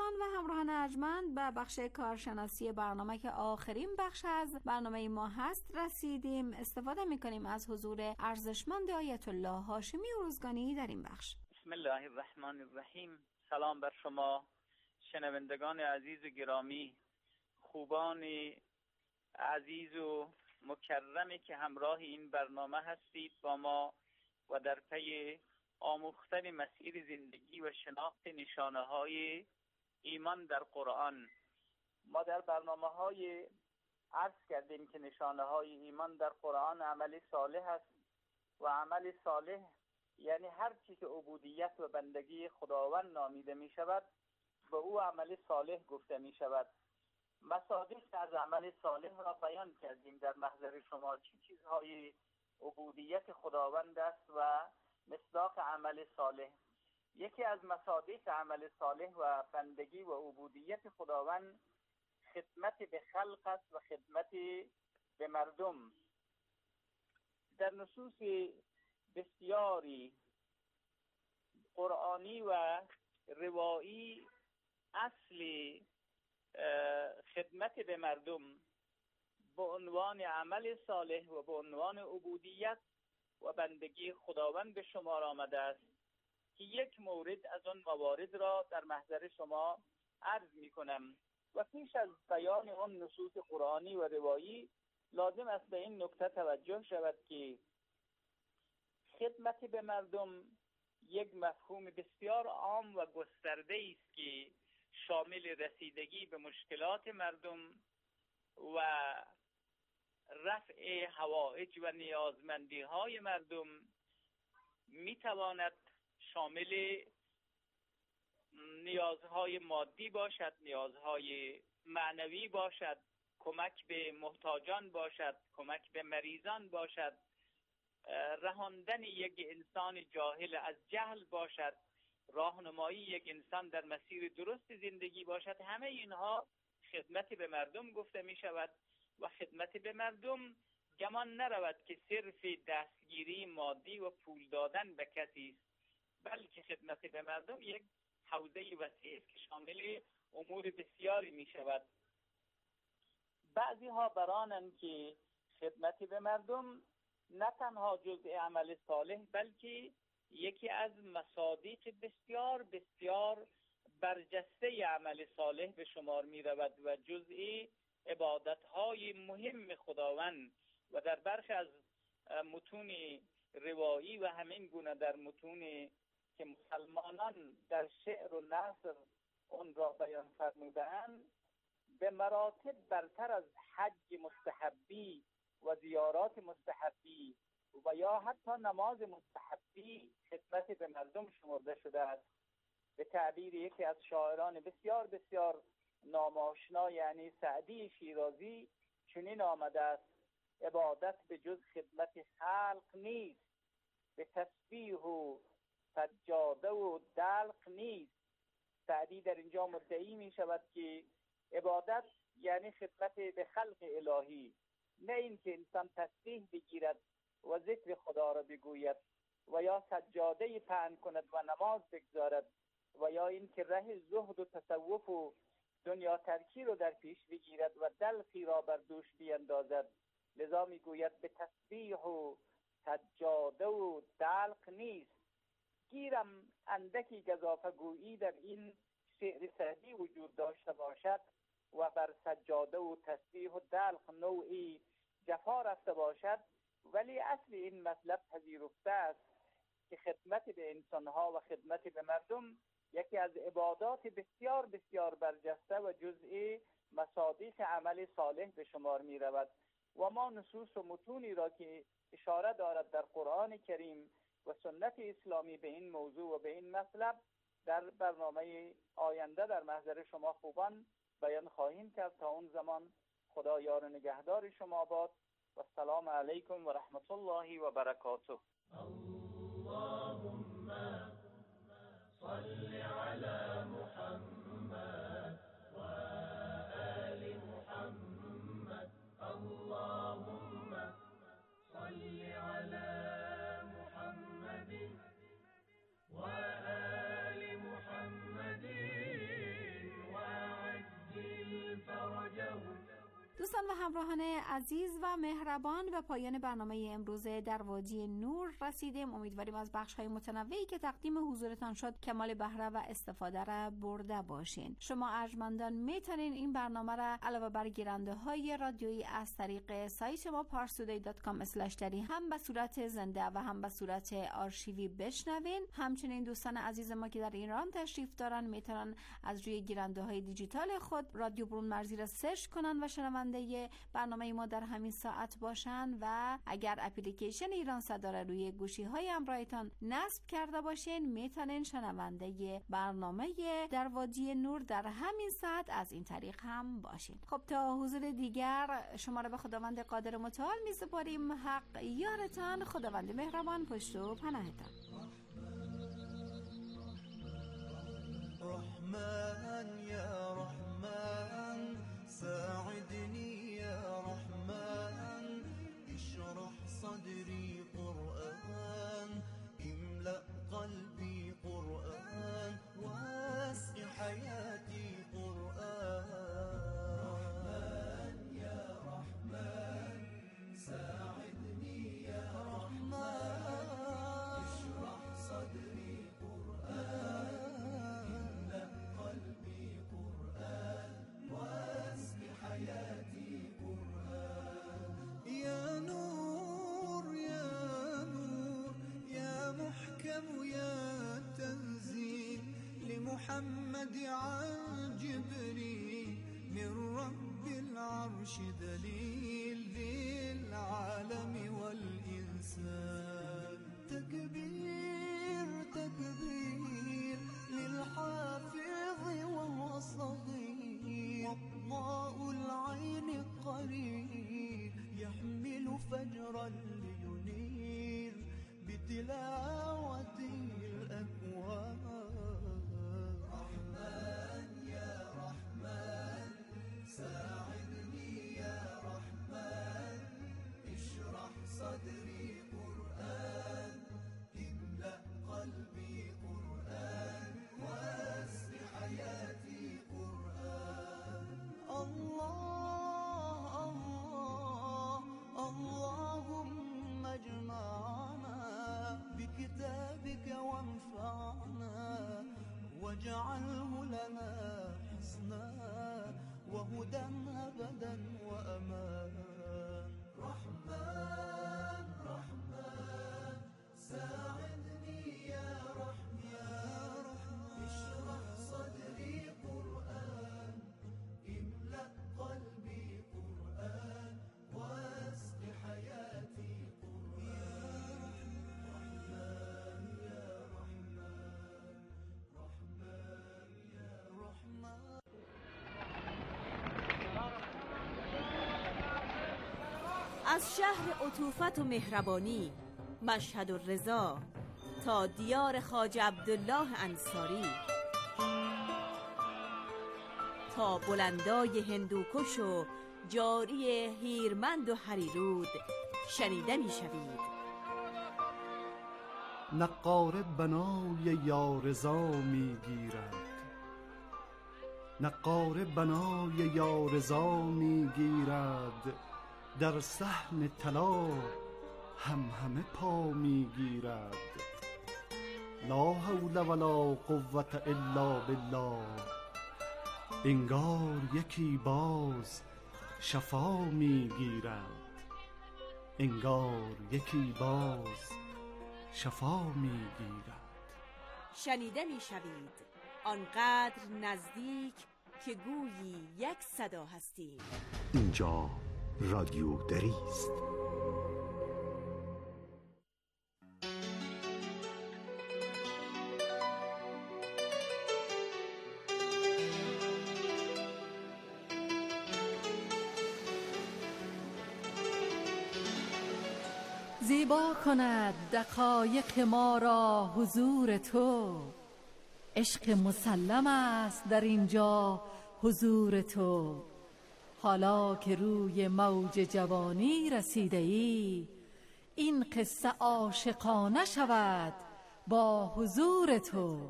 دوستان و همراهان ارجمند، به بخش کارشناسی برنامه که آخرین بخش از برنامه ما هست رسیدیم. استفاده میکنیم از حضور ارزشمند آیت الله هاشمی اروزگانی در این بخش. بسم الله الرحمن الرحیم. سلام بر شما شنوندگان عزیز و گرامی، خوبان عزیز و مکرمی که همراه این برنامه هستید با ما و در پی آموختن مسیر زندگی و شناخت نشانه های ایمان در قرآن. ما در برنامه های عرض کردیم که نشانه های ایمان در قرآن عمل صالح است و عمل صالح یعنی هر چی که عبودیت و بندگی خداوند نامیده می شود به او عمل صالح گفته می شود. مصادیق از عمل صالح را بیان کردیم در محضر شما چه چیزهای عبودیت خداوند است و مصداق عمل صالح. یکی از مصادیق عمل صالح و بندگی و عبودیت خداوند خدمت به خلق است و خدمت به مردم. در نصوص بسیاری قرآنی و روایی اصل خدمت به مردم به عنوان عمل صالح و به عنوان عبودیت و بندگی خداوند به شمار آمده است که یک مورد از آن موارد را در محضر شما عرض می کنم و پیش از بیان آن نصوص قرآنی و روایی لازم است به این نکته توجه شود که خدمت به مردم یک مفهوم بسیار عام و گسترده است که شامل رسیدگی به مشکلات مردم و رفع حوائج و نیازمندی های مردم می تواند شامل نیازهای مادی باشد، نیازهای معنوی باشد، کمک به محتاجان باشد، کمک به مریضان باشد، رهاندن یک انسان جاهل از جهل باشد، راهنمایی یک انسان در مسیر درست زندگی باشد. همه اینها خدمت به مردم گفته می شود و خدمت به مردم گمان نرود که صرف دستگیری مادی و پول دادن به کسی است، بلکه خدمت به مردم یک حوزه وسیع است که شامل امور بسیاری می شود. بعضی ها برانند که خدمت به مردم نه تنها جزء عمل صالح بلکه یکی از مصادیق بسیار بسیار برجسته عمل صالح به شمار می رود و جزء عبادت‌های مهم خداوند و در برخی از متون روایی و همین گونه در متون که مسلمانان در شعر و نثر اون را بیان فرمودند به مراتب برتر از حج مستحبی و زیارات مستحبی و یا حتی نماز مستحبی خدمت به مردم شمرده شده است. به تعبیر یکی از شاعران بسیار بسیار ناماشنا یعنی سعدی شیرازی چنین آمده است: عبادت به جز خدمت خلق نیست، به تسبیح و سجاده و دلق نیست. سعدی در اینجا مدعی می شود که عبادت یعنی خدمت به خلق الهی، نه اینکه انسان تسبیح بگیرد و ذکر خدا را بگوید و یا سجاده پهن کند و نماز بگذارد و یا اینکه ره زهد و تصوف و دنیا ترکی رو در پیش بگیرد و دلقی را بر دوش بیندازد. لذا میگوید به تسبیح و سجاده و دلق نیست. گیرم اندکی گزافه گویی در این شعر سعدی وجود داشته باشد و بر سجاده و تسبیح و دلق نوعی جفا رفته باشد، ولی اصل این مطلب پذیرفته است که خدمت به انسانها و خدمت به مردم یکی از عبادات بسیار بسیار برجسته و جزء مصادیق عمل صالح به شمار می رود و ما نصوص و متونی را که اشاره دارد در قرآن کریم و سنت اسلامی به این موضوع و به این مطلب در برنامه آینده در محضر شما خوبان بیان خواهیم کرد. تا اون زمان خدا یار نگهدار شما باد و السلام علیکم و رحمت الله و برکاته. اللهم صل على محمد و آل محمد. اللهم صل على محمد و آل محمد دوستان و همراهان عزیز و مهربان، به پایان برنامه امروز در وادی نور رسیدیم. امیدواریم از بخش‌های متنوعی که تقدیم حضورتان شد کمال بهره و استفاده را برده باشین. شما ارجمندان میتونین این برنامه را علاوه بر گیرنده‌های رادیویی از طریق سایت ما parstoday.com/dari هم به صورت زنده و هم به صورت آرشیوی بشنوین. همچنین دوستان عزیز ما که در ایران تشریف دارن میتونن از روی گیرنده‌های دیجیتال خود رادیو برون مرزی را سرچ کنن و شنونده برنامه ما در همین ساعت باشن و اگر اپلیکیشن ایران صدا را روی گوشی‌های همراهتان نصب کرده باشین میتونین شنونده برنامه در وادی نور در همین ساعت از این طریق هم باشین. خب تا حضور دیگر شما را به خداوند قادر متعال می‌سپاریم. حق یارتان، خداوند مهربان پشت و پناهتان. رحمن یا رحمن ساعدني يا رحمن اشرح صدري قرآن املأ قلبي قرآن واسع حياتي قرآن رحمن يا رحمن ساعدني يا رحمن اشرح صدري قرآن حياتي قرآن يا نور يا نور يا محكم يا تنزيل لمحمد عن جبريل من رب العرش دليل للعالم والإنسان تكبير تكبير للحافظ وهو صغير وضاء العين قرير يحمل فجرا لينير بتلاوته الأكوان رحمن يا رحمن ساعدني يا رحمن اشرح صدري قرآن املأ قلبي قرآن واسع حياتي قرآن الله الله اللهم اجمعنا بكتابك وانفعنا واجعله لنا حسنا وهدى أبدا وأمان رحمن رحمن ساعدني يا رحمن اشرح صدري قرآن املأ قلبي قرآن واسق حياتي قرآن رحمن يا رحمن رحمن يا رحمن از شهر عطوفت و مهربانی مشهد الرضا تا دیار خواجه عبدالله انصاری تا بلندای هندوکش و جاری هیرمند و هریرود شنیده می شوید. نقاره بنای یارضا می گیرد نقاره بنای یارضا می گیرد در صحن طلا همه پا می گیرد لا حول ولا قوة الا بالله انگار یکی باز شفا می گیرد انگار یکی باز شفا می گیرد. شنیده می شوید آنقدر نزدیک که گویی یک صدا هستیم. اینجا رادیو دری است. زیبا کند دقایق ما را حضور تو، عشق مسلم است در اینجا حضور تو. حالا که روی موج جوانی رسیده ای، این قصه عاشقانه شود با حضور تو.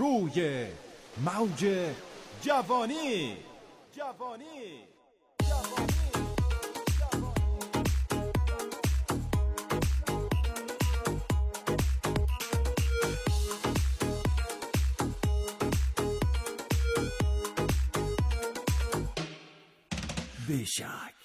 روی موج جوانی. بیشک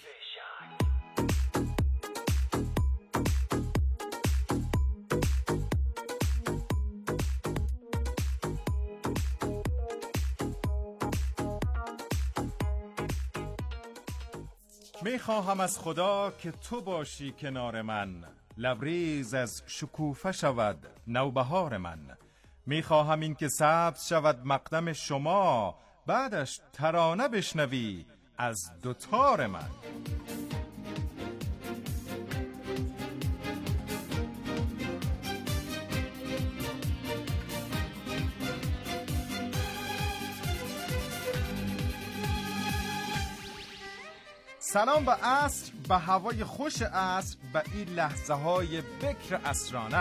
میخواهم از خدا که تو باشی کنار من، لبریز از شکوفه شود نوبهار من. میخواهم این که سبز شود مقدم شما، بعدش ترانه بشنوی از دوتار من. سلام به عصر، به هوای خوش عصر، به این لحظه های بکر عصرانه.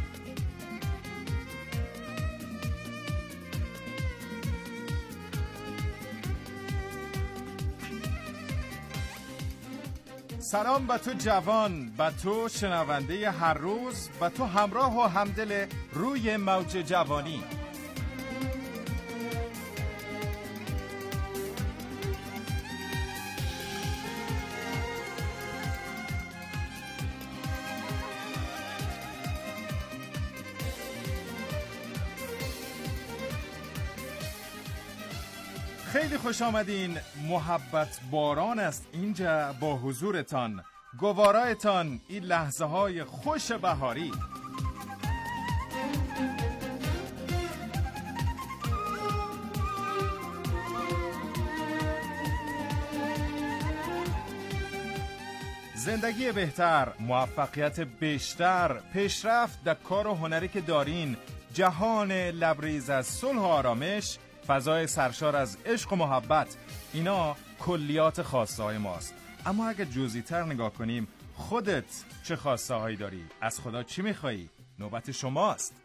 سلام به تو جوان، به تو شنونده هر روز، به تو همراه و همدل روی موج جوانی. خیلی خوش آمدین. محبت باران است اینجا با حضورتان، گوارایتان این لحظه های خوش بهاری. زندگی بهتر، موفقیت بیشتر، پیشرفت در کار و هنری که دارین، جهان لبریز از صلح و آرامش، فضای سرشار از عشق و محبت، اینا کلیات خواسته های ماست. اما اگه جزئی تر نگاه کنیم، خودت چه خواسته هایی داری؟ از خدا چی میخوایی؟ نوبت شماست.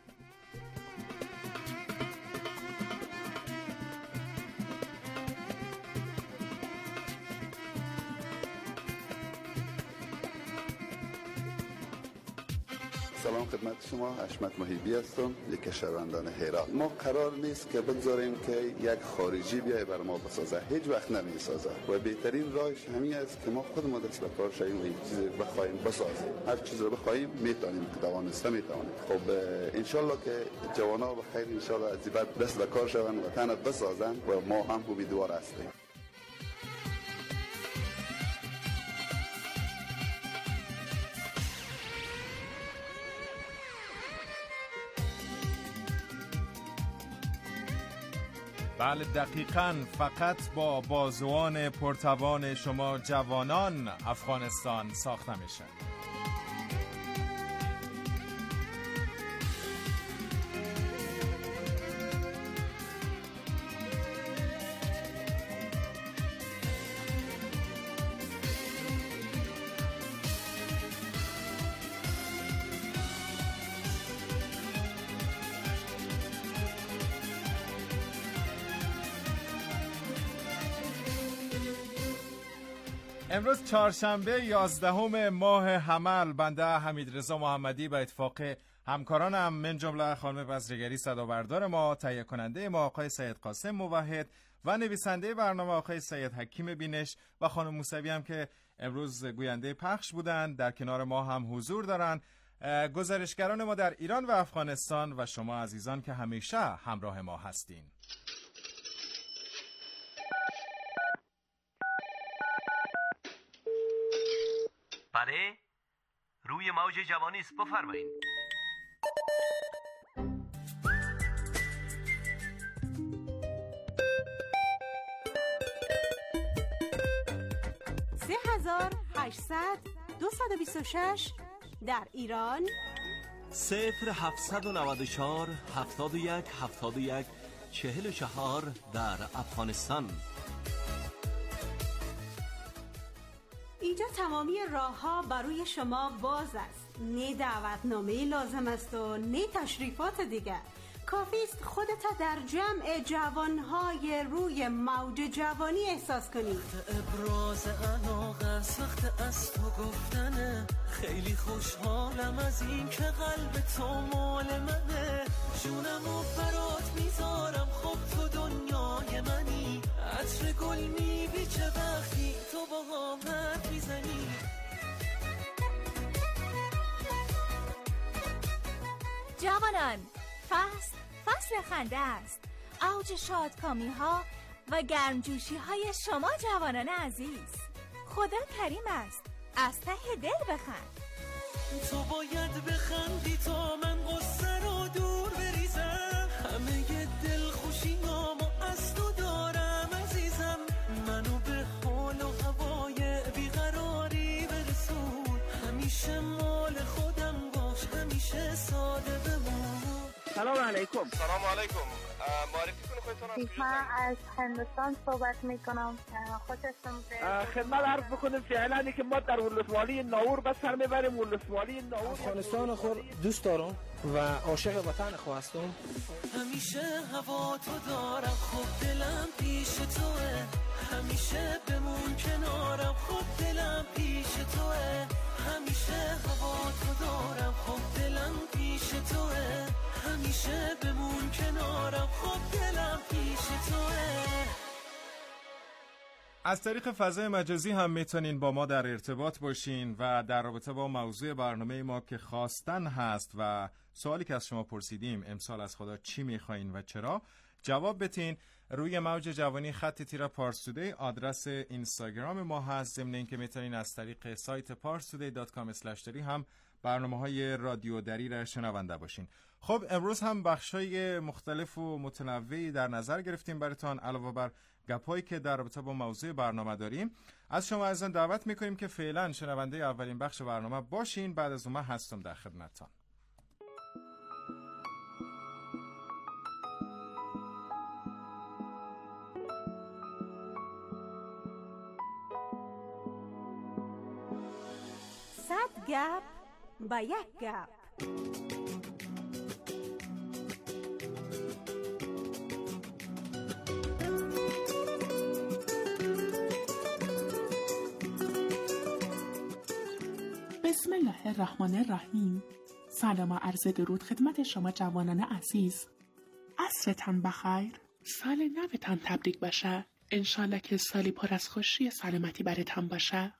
سلام خدمت شما، حشمت محیبی هستم، یک شهروندان هرات. ما قرار نیست که بگذاریم که یک خارجی بیای بر ما بسازه، هیچ وقت نمیسازه و بهترین راهش همین است که ما خودمون دست به کار شویم و این چیز بخوایم بسازیم. هر چیز رو بخوایم میتونیم، توانسته میتونیم. خب ان شاء الله که جوانا به خیر ان شاء الله از بعد دست به کار شون و وطن بسازن و ما هم امیدوار هستیم. بله دقیقاً، فقط با بازوان پرتوان شما جوانان افغانستان ساخته میشه. امروز چهارشنبه 11 ماه حمل، بنده حمیدرضا محمدی به اتفاق همکارانم من جمله خانم بزرگری صدابردار ما، تهیه کننده ما آقای سید قاسم موحد و نویسنده برنامه آقای سید حکیم بینش و خانم موسوی هم که امروز گوینده پخش بودن در کنار ما هم حضور دارن. گزارشگران ما در ایران و افغانستان و شما عزیزان که همیشه همراه ما هستین. بله، روی موج جوانی است، بفرمایید. $3826 در ایران، 0794 71 71 44 در افغانستان. اینجا تمامی راه ها برای شما باز است. نه دعوتنامه لازم است و نه تشریفات دیگر. کافیست خودت در جمع جوانهای روی موج جوانی احساس کنی. ابراز علاقه سخت از تو گفتنه، خیلی خوشحالم از این که قلب تو مال منه، جونمو برات میذارم، خب تو دنیای منی، عطر گل میبیچه وقتی تو با هم میزنی. جوانان، فصل خنده است، اوج شادکامی ها و گرمجوشی های شما جوانان عزیز. خدا کریم است، از ته دل بخند. تو باید بخندی تا من قصه رو دور بریزم، همه دل خوشیامو از تو دارم عزیزم، منو به حال و هوای بیقراری برسون، همیشه مال خودم باش، همیشه ساده بمون. سلام علیکم. سلام علیکم. معرفی کنید خودتون. من از هندوستان صحبت میکنم. خوشتون بیاد. خدمت عرض بکنیم فعلا که ما در ولسوالی ناور به سر میبریم. ولسوالی ناور افغانستان خود دوست دارم و عاشق وطن خود هستم. همیشه هوا تو دارم، خب دلم پیش توه، همیشه بمون کنارم، خب دلم پیش توه، همیشه هوا تو دارم، خب دلم پیش توه، همیشه بمون کنارم، خب دلم پیش توه. از طریق فضای مجازی هم میتونین با ما در ارتباط باشین و در رابطه با موضوع برنامه ما که خواستن هست و سوالی که از شما پرسیدیم، امسال از خدا چی میخواین و چرا، جواب بتین. روی موج جوانی خط تیره پارستودی آدرس اینستاگرام ما هست. ضمن اینکه میتونین از طریق سایت parstoday.com/dari هم برنامه‌های رادیو دری را شنونده باشین. خب امروز هم بخشای مختلف و متنوعی در نظر گرفتیم براتون. علاوه بر گپایی که در رابطه با موضوع برنامه داریم، از شما عزیزان دعوت میکنیم که فعلا شنونده اولین بخش برنامه باشین. بعد از اون من هستم در خدمتتون. صد گپ با یک گپ. بسم الله الرحمن الرحیم. سلام و عرض درود خدمت شما جوانان عزیز. عصرتان بخیر. سال نوتان تبریک باشه. انشالله که سالی پر از خوشی سلامتی براتان باشه.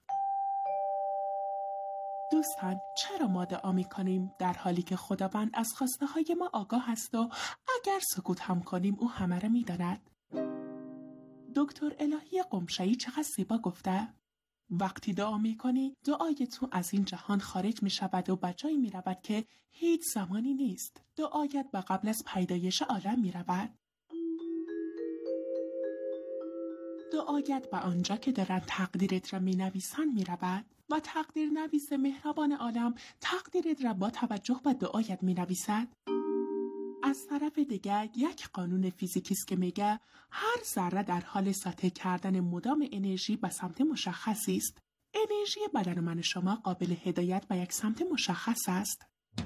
دوستان، چرا ما دعا می‌کنیم در حالی که خداوند از خواسته های ما آگاه است و اگر سکوت هم کنیم او همه را می‌داند؟ دکتر الهی قمشه‌ای چقدر زیبا گفته: وقتی دعا می‌کنی دعای تو از این جهان خارج می‌شود و به جایی می‌رود که هیچ زمانی نیست. دعایت به قبل از پیدایش عالم می‌رود. دعایت به آنجا که دارن تقدیرت را می‌نویسن می‌رود و تقدیر نویس مهربان عالم تقدیرت را با توجه به دعایت می‌نویسد. از طرف دیگر یک قانون فیزیکی است که میگه هر ذره در حال ساطع کردن مدام انرژی به سمت مشخصی است. انرژی بدن من شما قابل هدایت به یک سمت مشخص است.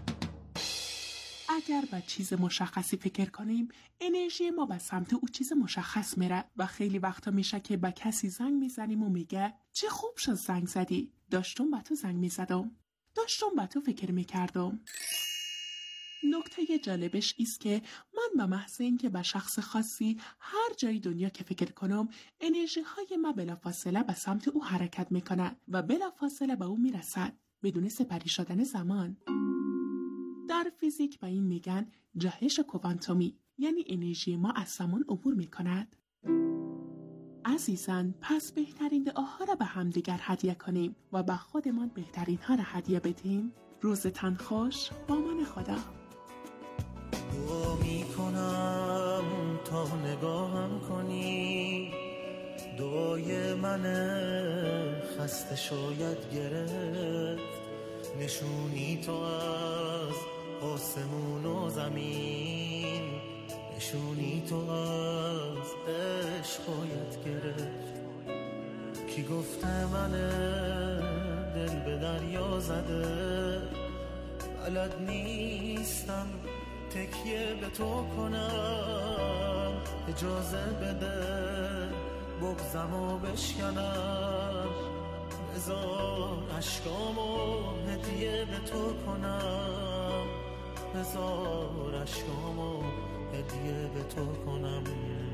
اگر به چیز مشخصی فکر کنیم، انرژی ما به سمت او چیز مشخص میره و خیلی وقتا میشه که به کسی زنگ میزنیم و میگه چه خوب شد زنگ زدی، داشتم به تو زنگ میزدم، داشتم به تو فکر میکردم. نکته جالبش ایست که من به محض اینکه به شخص خاصی هر جای دنیا که فکر کنم، انرژی های ما بلافاصله به سمت او حرکت میکنه و بلافاصله به او میرسد بدون سپری شدن زمان. در فیزیک به این میگن جهش کوانتومی، یعنی انرژی ما از زمان عبور میکند. عزیزان، پس بهترین دعاها را به همدیگر هدیه کنیم و به خودمان بهترین ها را هدیه بدیم. روزتان خوش، با من خدا. دعا میکنم تا نگاهم کنی، دعای من خسته شاید گرفت، نشونی تو از آسمون و زمین، نشونی تو از عشق باید گرفت. کی گفته من دل به دریا زده، بلد نیستم تکیه به تو کنم، اجازه بده بغضمو بشکنم، بذار عشقامو هدیه به تو کنم، بذار عشقامو هدیه به تو کنم.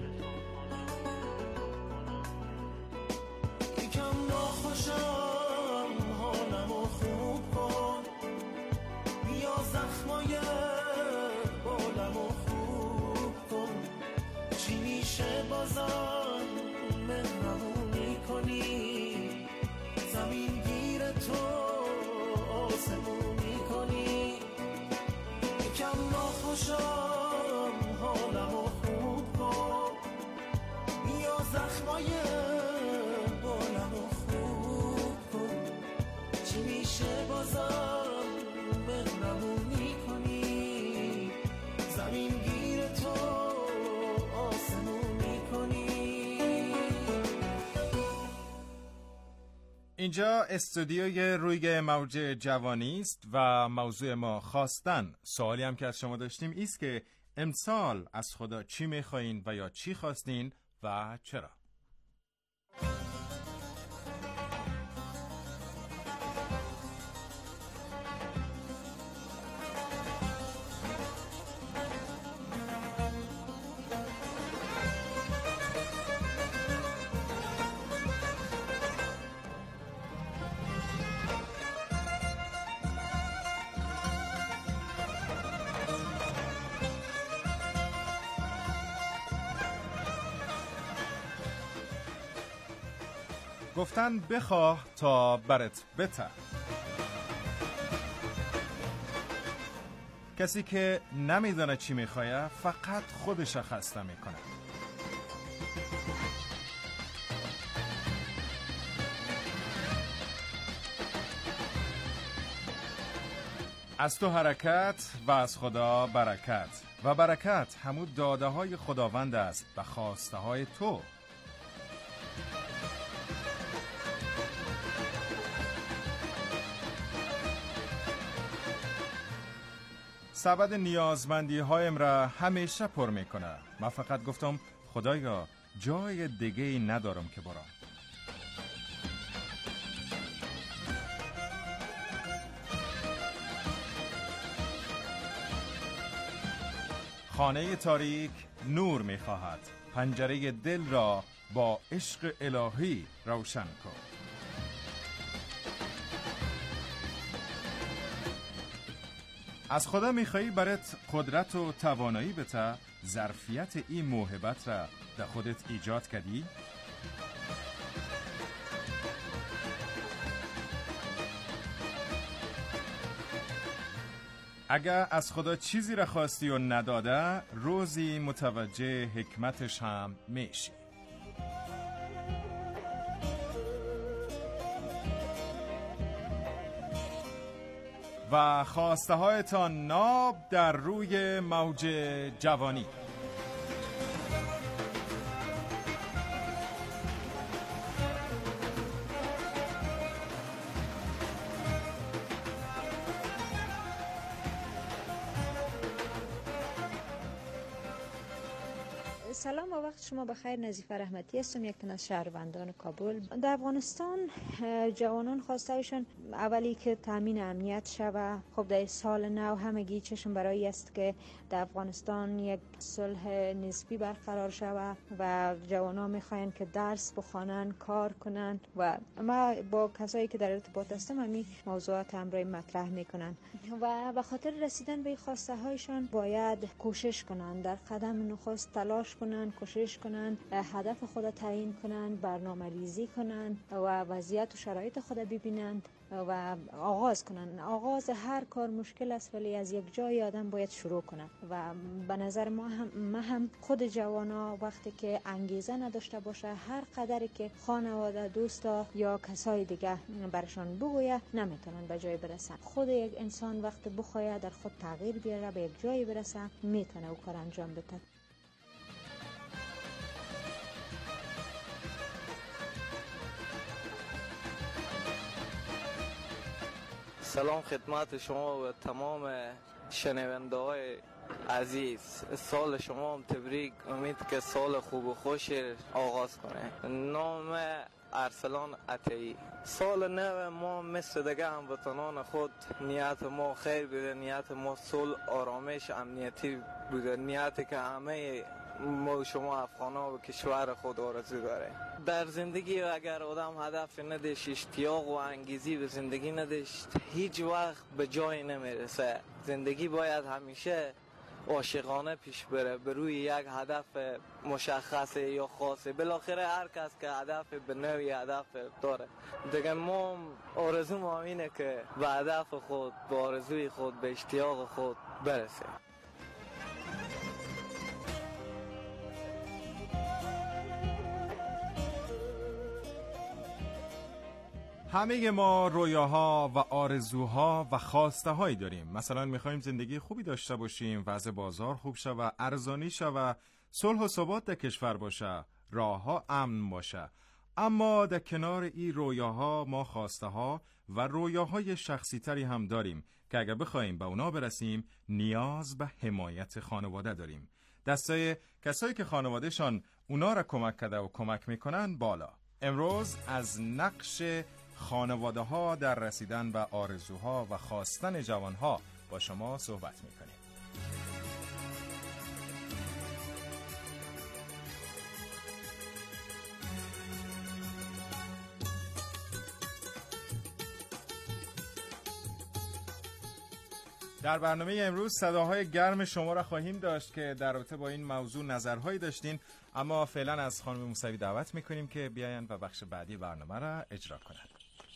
یکم ناخوشم حالمو خوب کن، بیا زخمای بالمو خوب کن، چی میشه بازم مهربونی کنی، زمین گیر تو آسمونی کنی. یکم ناخوشم حالمو خوب کن، بیا زخمای بالمو خوب کن، چی میشه بازم مهربونی کنی، زمین گیر تو آسمونی کنی. اینجا استودیوی روی موج جوانی است و موضوع ما خواستن. سوالی هم که از شما داشتیم ایست که امسال از خدا چی میخواین و یا چی خواستین و چرا؟ گفتن بخواه تا برت بته. کسی که نمیدونه چی میخواه فقط خودش خسته میکنه. از تو حرکت و از خدا برکت و برکت همون داده های خداوند است و خواسته های تو. سبد نیازمندی هایم را همیشه پر میکنه. من فقط گفتم خدایا جای دیگه ای ندارم که برام. خانه تاریک نور میخواهد، پنجره دل را با عشق الهی روشن کن. از خدا میخوایی برات قدرت و توانایی بته، ظرفیت این موهبت را در خودت ایجاد کردی؟ اگر از خدا چیزی را خواستی و نداده، روزی متوجه حکمتش هم میشی. و خواسته هایتان ناب در روی موج جوانی. سلام و وقت شما بخیر. نظیفه رحمتی هستم، یک تن از شهروندان کابل. در افغانستان جوانان خواستهشون اولی که تامین امنیت شوه. خب در سال نو همگی چشم برای است که در افغانستان یک صلح نسبی برقرار شوه و جوانان میخواین که درس بخوانن، کار کنن و ما با کسایی که در ارتباط هستم همین موضوعات امروز مطرح میکنن و به خاطر رسیدن به خواسته هایشان باید کوشش کنن، در قدم نخست تلاش کنن، کوشش کنن، هدف خود تعیین کنن، برنامه ریزی کنن و وضعیت و شرایط خود ببینند و آغاز کنن. آغاز هر کار مشکل است ولی از یک جای آدم باید شروع کنه و به نظر ما هم خود جوانا وقتی که انگیزه نداشته باشه، هر قدری که خانواده، دوستا یا کسای دیگه برشان بگویه نمیتونن به جای برسن. خود یک انسان وقتی بخواد در خود تغییر بیاره به یک جای برسه میتونه او کار انجام بده. سلام خدمت شما و تمام شنونده های عزیز، سال شما هم تبریک. امید که سال خوب و خوش آغاز کنه. نام ارسلان عطایی. سال نو ما مثل دیگه هموطنان خود نیت ما خیر بوده، نیت ما صلح، آرامش، امنیتی بوده، نیتی که همه ما شما افغانا و کشور خود آرزو داره. در زندگی اگر آدم هدف نداشت، اشتیاق و انگیزی به زندگی نداشت، هیچ وقت به جای نمیرسه. زندگی باید همیشه عاشقانه پیش بره، به روی یک هدف مشخصه یا خاصه. بالاخره هر کس که هدف به نوعی هدف داره دیگه. ما آرزو ما اینه که به هدف خود، به آرزوی خود، به اشتیاق خود برسه. همه ما رویاها و آرزوها و خواسته هایی داریم. مثلا میخوایم زندگی خوبی داشته باشیم، وضع بازار خوب شوه، ارزانی شوه، صلح و ثبات در کشور باشه، راه ها امن باشه. اما در کنار این رویاها ما خواسته ها و رویاهای شخصی تری هم داریم که اگر بخوایم به اونا برسیم نیاز به حمایت خانواده داریم. دسته کسایی که خانوادهشان اونا را کمک کرده و کمک میکنن بالا. امروز از نقش خانواده ها در رسیدن به آرزوها و خواستن جوانها با شما صحبت میکنیم. در برنامه امروز صداهای گرم شما را خواهیم داشت که در رابطه با این موضوع نظرهایی داشتین، اما فعلا از خانم موسوی دعوت میکنیم که بیاین و بخش بعدی برنامه را اجرا کنند.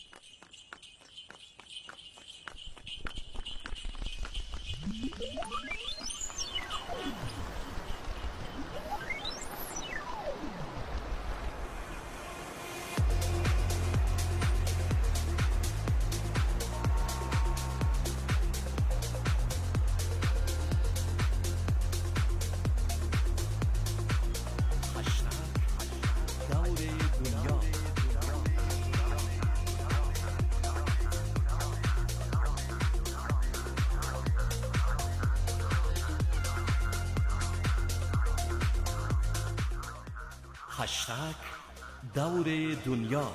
هشتگ دور دنیا.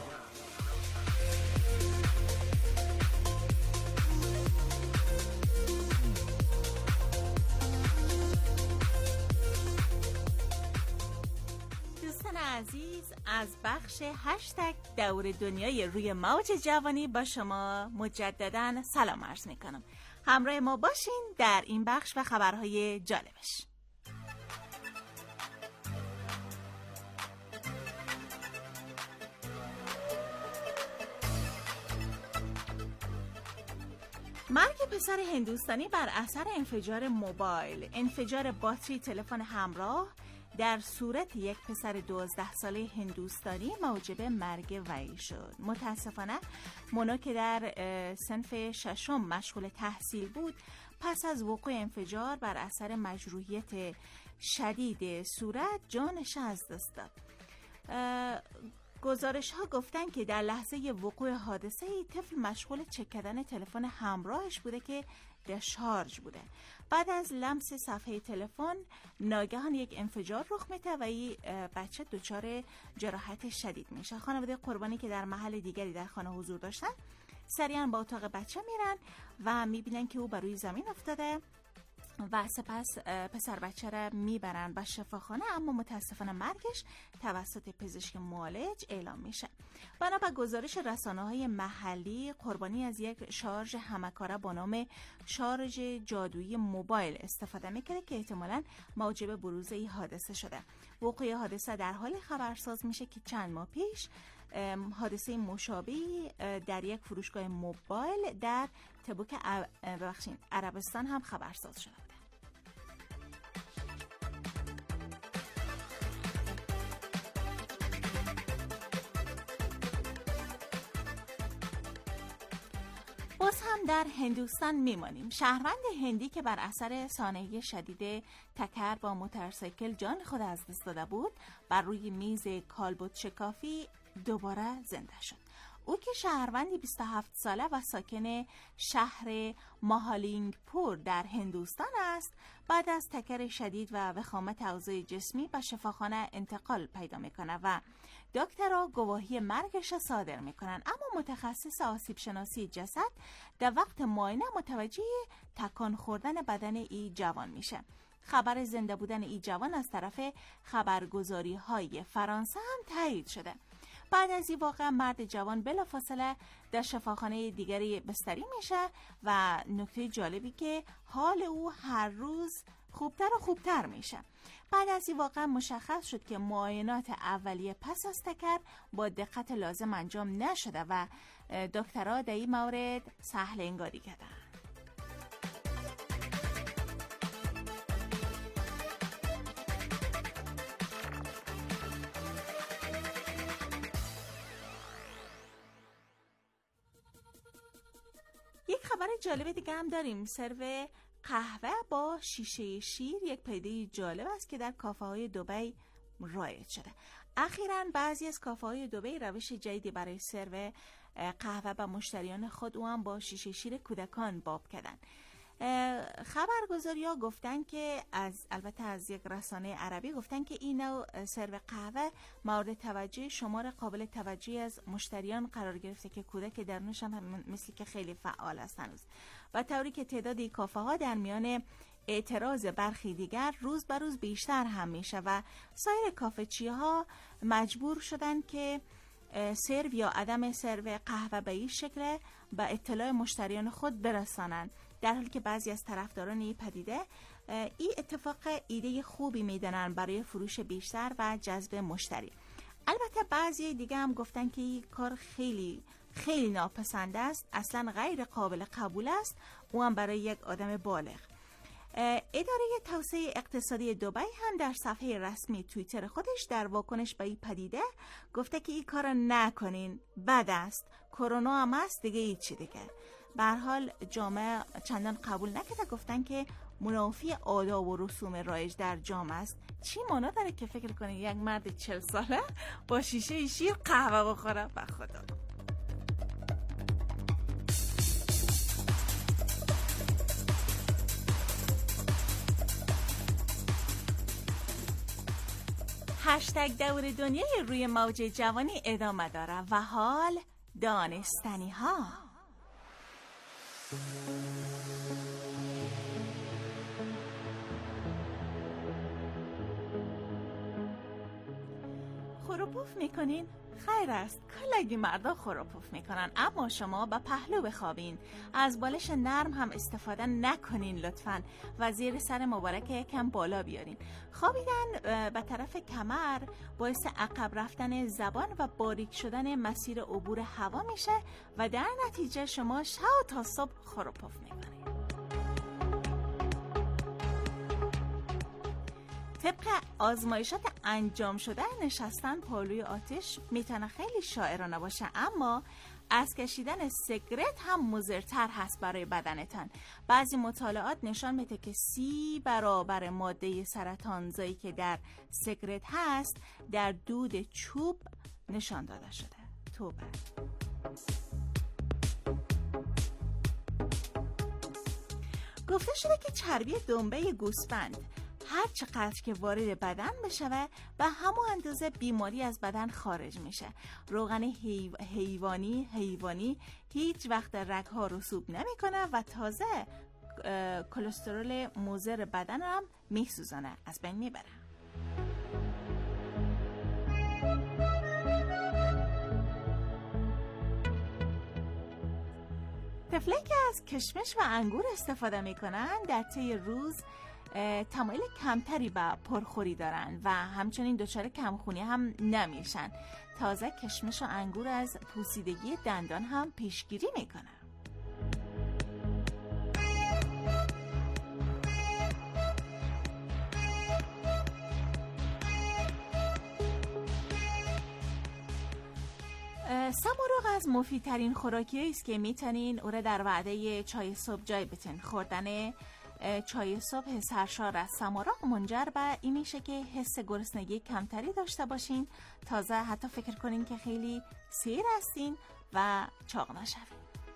دوستان عزیز، از بخش هشتگ دور دنیای روی موج جوانی با شما مجدداً سلام عرض میکنم. همراه ما باشین در این بخش و خبرهای جالبش. مرگ پسر هندوستانی بر اثر انفجار موبایل. انفجار باتری تلفن همراه در صورت یک پسر 12 ساله هندوستانی موجب مرگ وی شد. متاسفانه مونا که در صنف ششم مشغول تحصیل بود، پس از وقوع انفجار بر اثر مجروحیت شدید صورت جانش از دست داد. گزارش ها گفتن که در لحظه وقوع حادثه طفل مشغول چک کردن تلفن همراهش بوده که دشارژ بوده. بعد از لمس صفحه تلفن ناگهان یک انفجار رخ میده و این بچه دچار جراحت شدید میشه. خانواده قربانی که در محل دیگری در خانه حضور داشتن سریعا با اتاق بچه میرن و میبینن که او بر روی زمین افتاده و سپس پسر بچه را میبرن به شفاخانه، اما متاسفانه مرگش توسط پزشک معالج اعلام میشه. بنا به گزارش رسانه‌های محلی، قربانی از یک شارژ همکاره با نام شارژ جادویی موبایل استفاده میکنه که احتمالاً موجب بروز این حادثه شده. وقوع حادثه در حال خبرساز میشه که چند ماه پیش حادثه مشابهی در یک فروشگاه موبایل در تبوک عربستان هم خبرساز شده. باز هم در هندوستان میمانیم. شهروند هندی که بر اثر سانحه شدید تکر با موتورسیکل جان خود از دست داده بود، بر روی میز کالبد شکافی دوباره زنده شد. او که شهروندی 27 ساله و ساکن شهر ماهالینگپور در هندوستان است، بعد از تکر شدید و وخامت اوضاع جسمی به شفاخانه انتقال پیدا میکنه و دکترها گواهی مرگش را صادر میکنن. اما متخصص آسیب شناسی جسد در وقت معاینه متوجه تکان خوردن بدن ای جوان میشه. خبر زنده بودن ای جوان از طرف خبرگزاری های فرانسه هم تایید شده. بعد از این واقعه مرد جوان بلافاصله در شفاخانه دیگری بستری میشه و نکته جالبی که حال او هر روز خوبتر و خوبتر میشه. بعد از این واقعه مشخص شد که معاینات اولیه پس از تکر با دقت لازم انجام نشده و دکترها در این مورد سهل انگاری کردن. یک خبر جالب دیگه هم داریم. سرو قهوه با شیشه شیر یک پدیده جالب است که در کافه های دبی رایج شده. اخیراً بعضی از کافه های دبی روش جدیدی برای سرو قهوه به مشتریان خود او هم با شیشه شیر کودکان باب کردن. خبرگزاری‌ها گفتن که البته از یک رسانه عربی گفتن که این نوع سرو قهوه مورد توجه شمار قابل توجهی از مشتریان قرار گرفته که کودک درونش هم مثل که خیلی فعال است هنوز، و طوری که تعداد کافه ها در میان اعتراض برخی دیگر روز به روز بیشتر هم میشه و سایر کافه‌چی ها مجبور شدن که سرو یا عدم سرو قهوه به این شکل به اطلاع مشتریان خود برسانند، در حالی که بعضی از طرفداران این پدیده این اتفاق ایده خوبی میدونن برای فروش بیشتر و جذب مشتری. البته بعضی دیگه هم گفتن که این کار خیلی خیلی ناپسند است، اصلا غیر قابل قبول است، او هم برای یک آدم بالغ. اداره توسعه اقتصادی دبی هم در صفحه رسمی توییتر خودش در واکنش به این پدیده گفته که این کارو نکنین، بد است، کرونا هم هست دیگه، هیچی دیگه. به هر حال جامعه چندان قبول نکرده، گفتن که منافی آداب و رسوم رایج در جامعه است. چی مانا داره که فکر کنی یک مرد 40 ساله با شیشه شیر قهوه بخوره؟ به خدا. هشتگ دور دنیای روی موج جوانی ادامه داره و حال دانستنی ها. خروپوف میکنین؟ خیر است، کلگی مردا خروپوف میکنن، اما شما با پهلو بخوابین. از بالش نرم هم استفاده نکنین لطفاً و زیر سر مبارک یکم بالا بیارین. خوابیدن به طرف کمر باعث عقب رفتن زبان و باریک شدن مسیر عبور هوا میشه و در نتیجه شما شب تا صبح خروپوف میکنین. طبق آزمایشات انجام شده نشستن پالوی آتش میتونه خیلی شاعرانه باشه، اما از کشیدن سیگرت هم مضرتر هست برای بدنتان. بعضی مطالعات نشان میده که 30 برابر ماده سرطانزایی که در سیگرت هست در دود چوب نشان داده شده. توبه. گفته شده که چربی دنبه گوسفند هر چقدر که وارد بدن بشه به همون اندازه بیماری از بدن خارج میشه. روغن حیوانی هیچ وقت رگ‌ها رسوب نمیکنه و تازه کلسترول مضر بدن هم میسوزانه، از بین میبره. طفلایی که از کشمش و انگور استفاده میکنن در طی روز تمایل کمتری به پرخوری دارن و همچنین دچار کمخونی هم نمیشن. تازه کشمش و انگور از پوسیدگی دندان هم پیشگیری میکنن. سمورغ از مفیدترین خوراکی است که میتونین او را در وعده چای صبح جای بتین. خوردن چای صبح سرشار از سمورغ منجر به این میشه که حس گرسنگی کمتری داشته باشین. تازه حتی فکر کنین که خیلی سیر هستین و چاق نشوید.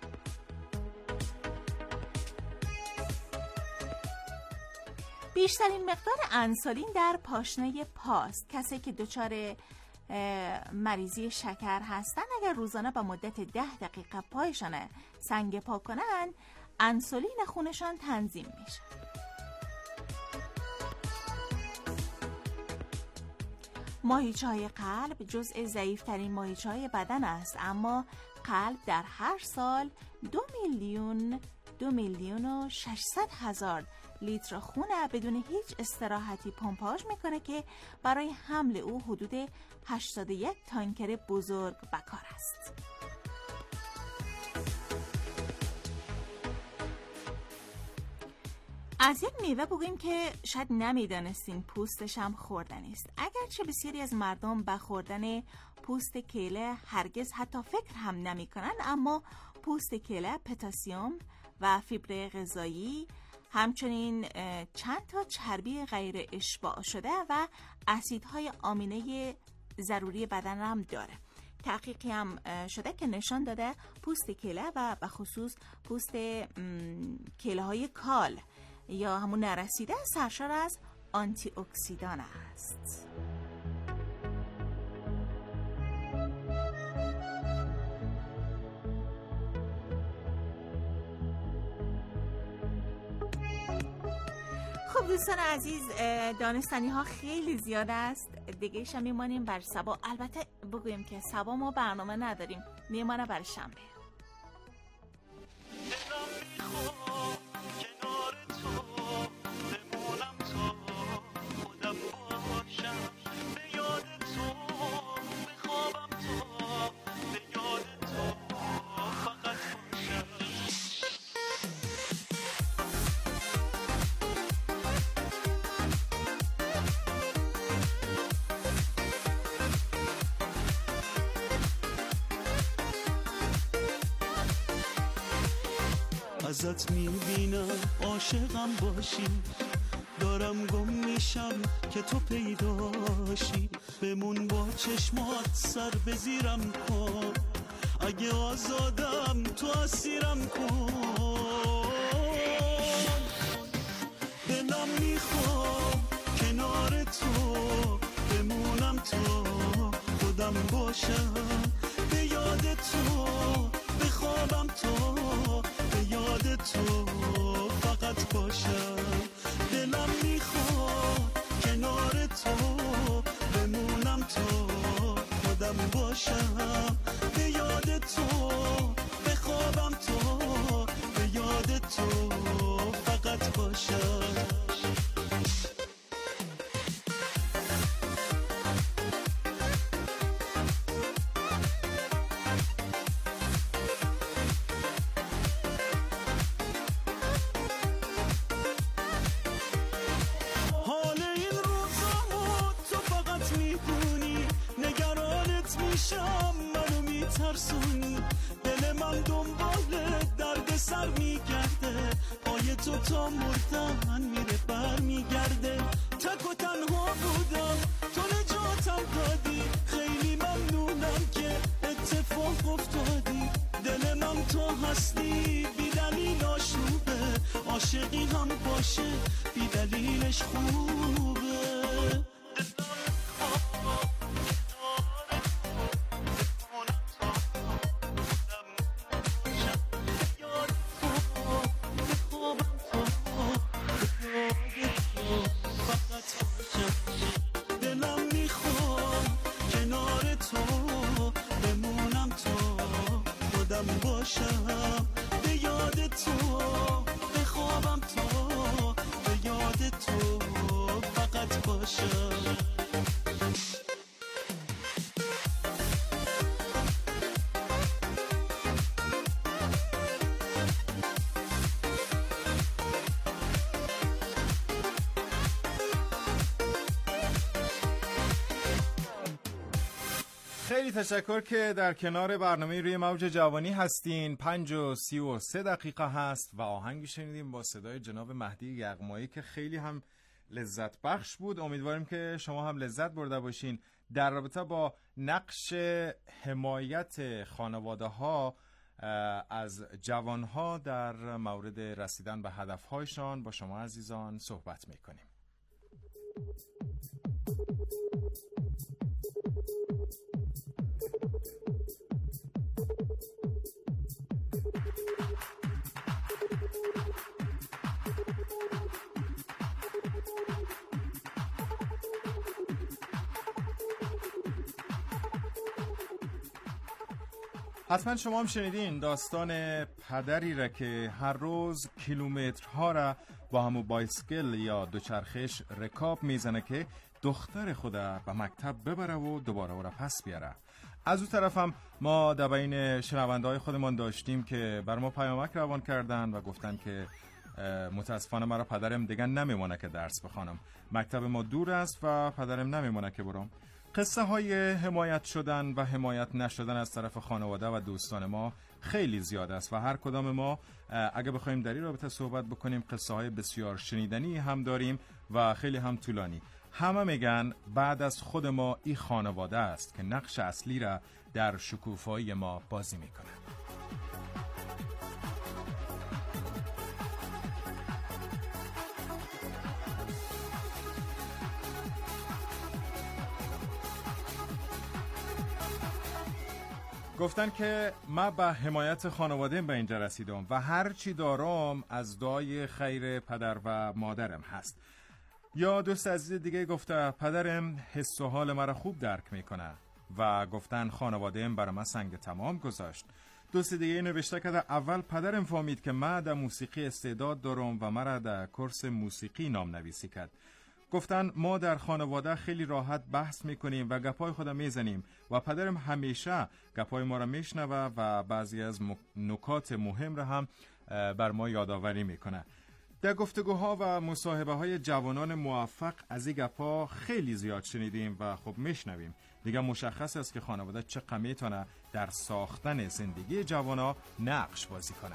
بیشترین مقدار انسولین در پاشنه پاست. کسی که دچار مریضی شکر هستن اگر روزانه با مدت 10 دقیقه پایشان سنگ پا کنن، انسولین خونشان تنظیم میشه. ماهیچه‌های قلب جزء ضعیف‌ترین ماهیچه‌های بدن است، اما قلب در هر سال 2,600,000 لیتر خون بدون هیچ استراحتی پمپاژ میکنه که برای حمل او حدود 81 تانکر بزرگ بکار است. از یک میوه بگوییم که شاید نمیدانستین پوستش هم خوردنی است. اگرچه بسیاری از مردم به خوردن پوست کیله هرگز حتی فکر هم نمی کنن، اما پوست کیله پتاسیم و فیبر غذایی، همچنین چند تا چربی غیر اشباع شده و اسیدهای آمینه ضروری بدن هم داره. تحقیقی هم شده که نشان داده پوست کیله و به خصوص پوست کیله های کال یا همون نرسیده سرشار از آنتی اکسیدان است. خب دوستان عزیز، دانستنی ها خیلی زیاد است. دیگه شم میمانیم بر صبا. البته بگویم که صبا ما برنامه نداریم، میمانه بر شنبه. ازت میبینم عاشقم باشی، دارم گم میشم که تو پیداشی، بمون با چشمات سر بزیرم کن، اگه آزادم تو اسیرم کن، دلم میخوام کنار تو بمونم تا خودم باشم، به یاد تو بخوابم تا یاد تو فقط باشم، دلم میخواد کنار تو بمونم تا خودم باشم، به یاد تو بخوابم تا به یاد تو فقط باشم. دل من دنبال درد سر میگرده، پای تو تا مردن میره بر میگرده، تک و تنها بودم تو نجاتم دادی، خیلی ممنونم که اتفاق افتادی، دل من تو هستی بی دلیل آشوبه، عاشقی هم باشه بی دلیلش خوبه. خیلی تشکر که در کنار برنامه روی موج جوانی هستین. 5:33 هست و آهنگی شنیدیم با صدای جناب مهدی یغمایی که خیلی هم لذت بخش بود. امیدواریم که شما هم لذت برده باشین. در رابطه با نقش حمایت خانواده ها از جوان ها در مورد رسیدن به هدف هایشان با شما عزیزان صحبت میکنیم. حتما شما هم شنیدین داستان پدری را که هر روز کیلومترها را با همو بایسکل یا دوچرخش رکاب میزنه که دختر خدا به مکتب ببره و دوباره او را پس بیاره. از اون طرف هم ما در بین شنونده های خودمان داشتیم که بر ما پیامک روان کردن و گفتن که متاسفانه مرا پدرم دیگه نمیمونه که درس بخوانم، مکتب ما دور است و پدرم نمیمونه که برم. قصه های حمایت شدن و حمایت نشدن از طرف خانواده و دوستان ما خیلی زیاد است و هر کدام ما اگه بخوایم در این رابطه صحبت بکنیم قصه های بسیار شنیدنی هم داریم و خیلی هم طولانی. همه میگن بعد از خود ما این خانواده است که نقش اصلی را در شکوفایی ما بازی میکنه. گفتن که من به حمایت خانواده‌ام به اینجا رسیدم و هر چی دارم از دعای خیر پدر و مادرم هست. یا دوست عزیز دیگه گفته پدرم حس و حال مرا خوب درک میکنه و گفتن خانواده‌ام برای من سنگ تمام گذاشت. دوست دیگه نوشته که اول پدرم فهمید که من در موسیقی استعداد دارم و مرا در کورس موسیقی نام نویسی کرد. گفتن ما در خانواده خیلی راحت بحث میکنیم و گپای خودم میزنیم و پدرم همیشه گپای ما را میشنوه و بعضی از نکات مهم را هم بر ما یادآوری میکنه. در گفتگوها و مصاحبه های جوانان موفق از این گپا خیلی زیاد شنیدیم و خب میشنویم. دیگه مشخص است که خانواده چقدر میتونه در ساختن زندگی جوانا نقش بازی کنه.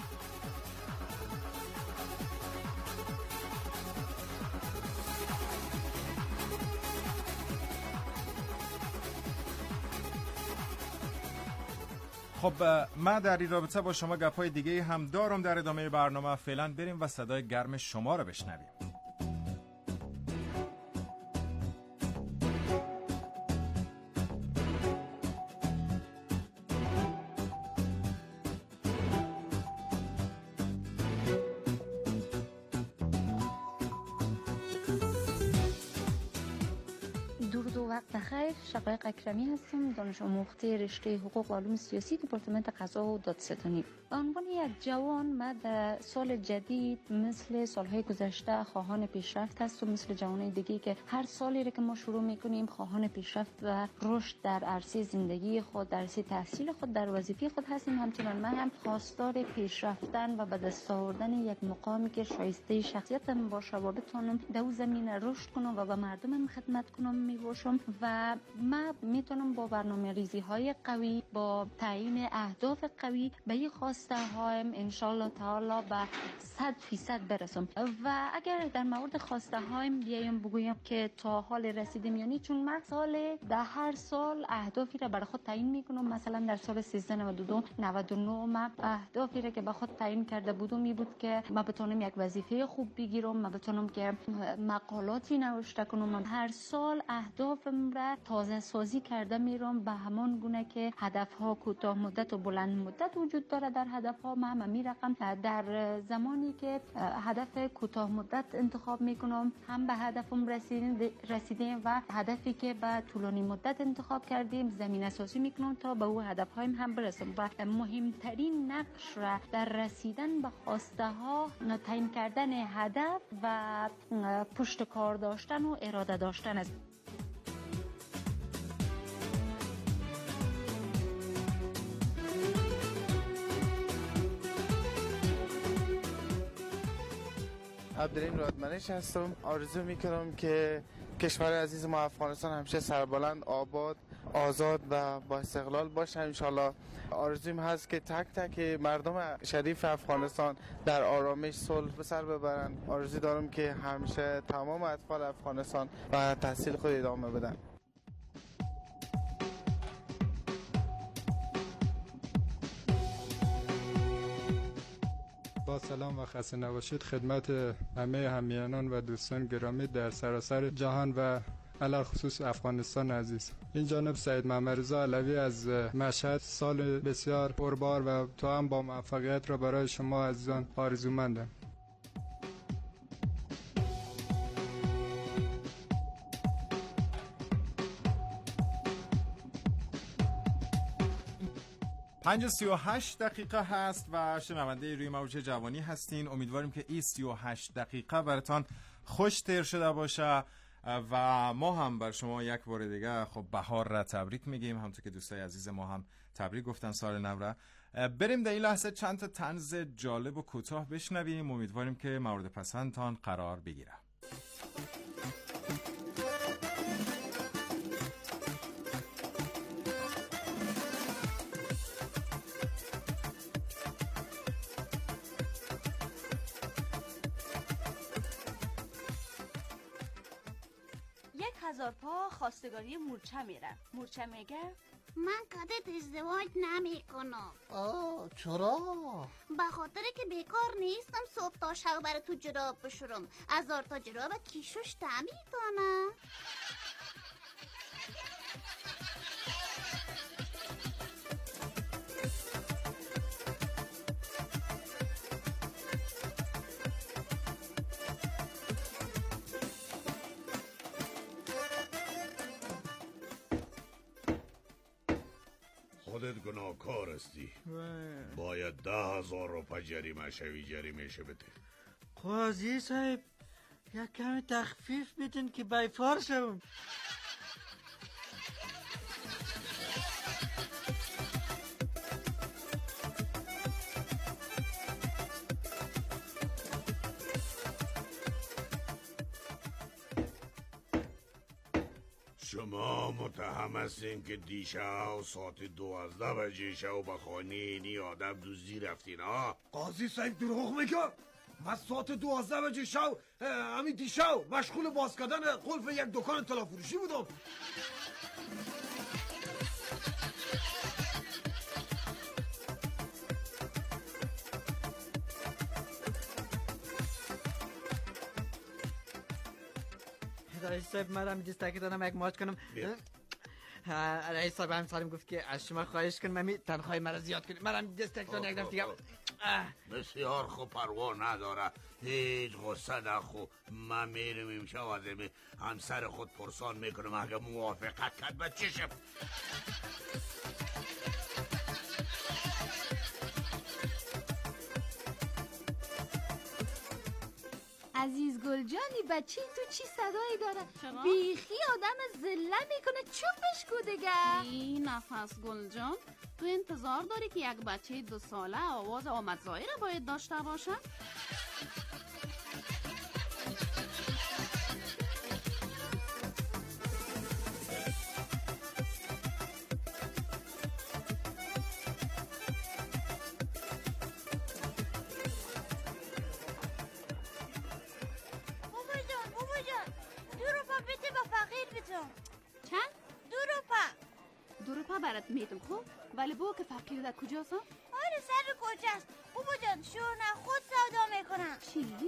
خب من در این رابطه با شما گپای دیگه هم دارم در ادامه برنامه. فعلا بریم و صدای گرم شما رو بشنویم. بخیر، شقایق اکرمی هستم، دانش آموخته رشته حقوق و علوم سیاسی دپارتمنت قضا و دادستانی. به عنوان یک جوان من در سال جدید مثل سالهای گذشته خواهان پیشرفت هستم، مثل جوانای دیگه که هر سالی که ما شروع میکنیم خواهان پیشرفت و رشد در عرصه زندگی خود، در عرصه تحصیل خود، در وظیفه خود هستیم. همچنان من هم خواستار پیشرفتن و به دست آوردن یک مقامی که شایسته شخصیتم باشه و بتونم در زمینه رشد کنم و به مردمم خدمت کنم میباشم و من میتونم با برنامه‌ریزی های قوی، با تعیین اهداف قوی به این خواسته هایم ان شاء الله تعالی به 100% برسم. و اگر در مورد خواسته هایم بیایم بگویم که تا حال رسیدیم، یعنی چون من در هر سال اهدافی را برای خود تعیین میکنم. مثلا در سال 1392 99 من اهدافی را که به خود تعیین کرده بودم می بود که من بتونم یک وظیفه خوب بگیرم، من بتونم که مقالاتی نوشته کنم. هر سال اهدافم را تازه سازی کرده میرم به همان گونه که هدف ها کوتاه مدت و بلند مدت وجود داره. در هدف ها من میرقم در زمانی که هدف کوتاه مدت انتخاب میکنم هم به هدفم رسیدیم و هدفی که به طولانی مدت انتخاب کردیم زمین اساسی میکنم تا به او هدف هایم هم برسم. و مهمترین نقش را در رسیدن به خواسته ها تعیین کردن هدف و پشت کار داشتن و اراده داشتن است. عبدالرحیم رادمنش هستم. آرزو میکنم که کشور عزیز ما افغانستان همیشه سربلند، آباد آزاد و با استقلال باشن انشالله. آرزویم هست که تک تک مردم شریف افغانستان در آرامش صلح به سر ببرن. آرزو دارم که همیشه تمام اطفال افغانستان و تحصیل خود ادامه بدن. با سلام و خسته نباشید خدمت همه همیهنان و دوستان گرامی در سراسر جهان و علی خصوص افغانستان عزیز. این جانب سید محمد رضا علوی از مشهد. سال بسیار پربار و تا هم با موفقیت را برای شما عزیزان آرزومندم. پنج و 38 دقیقه هست و شنونده روی موج جوانی هستین. امیدواریم که این 38 دقیقه براتان خوش تیر شده باشه و ما هم بر شما یک بار دیگه خب بهار را تبریک میگیم، همونطور که دوستای عزیز ما هم تبریک گفتن سال نو را. بریم در این لحظه چند تا طنز جالب و کوتاه بشنویم. امیدواریم که مورد پسندتان قرار بگیره. هزار پا خواستگاری مورچه میره. مورچه میگه من قدت ازدواج نمی کنم. چرا؟ به خاطر که بیکار نیستم صبح تا شب برای تو جراب بشورم. 1000 تا جراب کیشوش تعمیر کنم. خودت گناهکار هستی. باید 10,000 روپیه جریمه شوی. جریمه بده. قاضی صاحب یک کمی تخفیف بدین که بیفار شوم. شما متهم هستین که دیشب ساعت 12 بجه شب به خانه اینی آدم دزدی رفتین ها؟ قاضی صاحب دروغ میگه. من ساعت 12 بجه شب همین دیشب مشغول باز کردن قلف یک دکان طلا فروشی بودم. رئیس صاحب مرا می دستکی دارم یک ماچ کنم. رئیس صاحب هم سالم گفت که از شما خواهش کنم تنخواهی مرا زیاد کنیم. مرا می دستکی دارم یک دفعه دیگه. بسیار خوب، پروا نداره، هیچ غصه نخو. من میرم امشب از همسر خود پرسان میکنم اگه موافقت کرد به چشم. عزیز گل جانی بچه تو چی صدایی داره؟ بیخی آدم زله میکنه. چوبش کو دیگه. این نفس گل جان، تو انتظار داری که یک بچه 2 ساله آواز آمدزایی را باید داشته باشه؟ دروپا برات میدم خوب، ولی بو که فقیر در کجاست؟ آره سر کجاست. بابا جان شور نه خود سودا میکنم. چی؟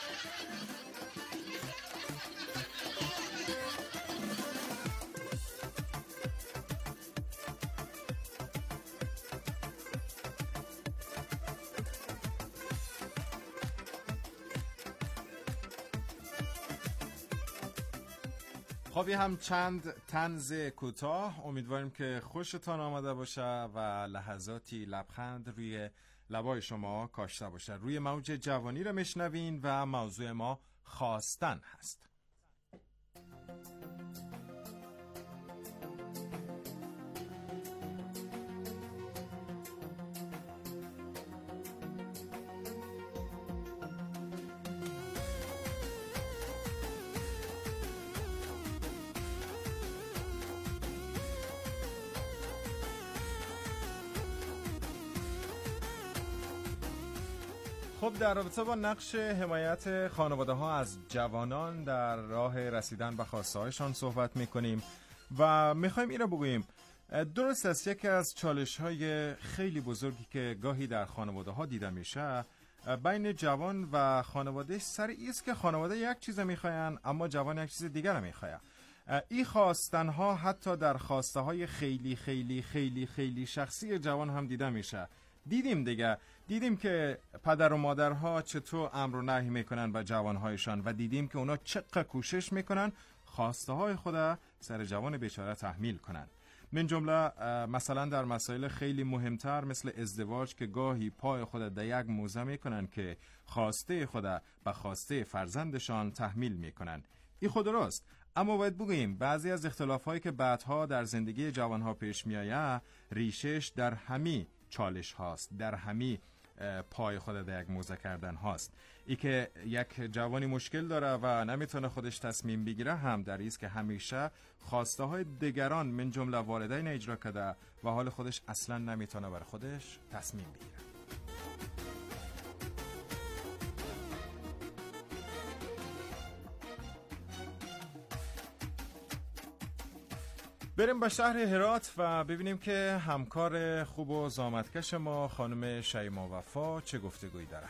خب یه هم چند طنز کوتاه. امیدواریم که خوشتان آمده باشه و لحظاتی لبخند روی لبای شما کاشته باشه. روی موج جوانی رو میشنوین و موضوع ما خواستن هست. خب در رابطه با نقش حمایت خانواده ها از جوانان در راه رسیدن به خواسته هایشان صحبت میکنیم و میخوایم این رو بگوییم. درست است یکی از چالش های خیلی بزرگی که گاهی در خانواده ها دیده میشه بین جوان و خانواده سر ایست که خانواده یک چیز میخواین اما جوان یک چیز دیگر میخواه. این خواستن ها حتی در خواسته های خیلی خیلی خیلی خیلی شخصی جوان هم دیده میشه. دیدیم که پدر و مادرها چطور امر و نهی میکنن با جوانهایشان و دیدیم که اونا چقدر کوشش میکنن خواسته های خود سر جوان بیچاره تحمیل کنن. من جمله مثلا در مسائل خیلی مهمتر مثل ازدواج که گاهی پای خود در یک موزه میکنن که خواسته خود به خواسته فرزندشان تحمیل میکنن. این خود راست، اما باید بگوییم بعضی از اختلافایی که بعدها در زندگی جوانها پیش میآید ریشش در همین چالش هاست، در همین پای خود در یک موزه کردن هاست. ای که یک جوانی مشکل داره و نمیتونه خودش تصمیم بگیره هم در ایست که همیشه خواسته های دیگران من جمله والدین اجرا کرده و حال خودش اصلا نمیتونه بر خودش تصمیم بگیره. بریم به شهر هرات و ببینیم که همکار خوب و زحمتکش ما خانم شیما وفا چه گفتگویی داره.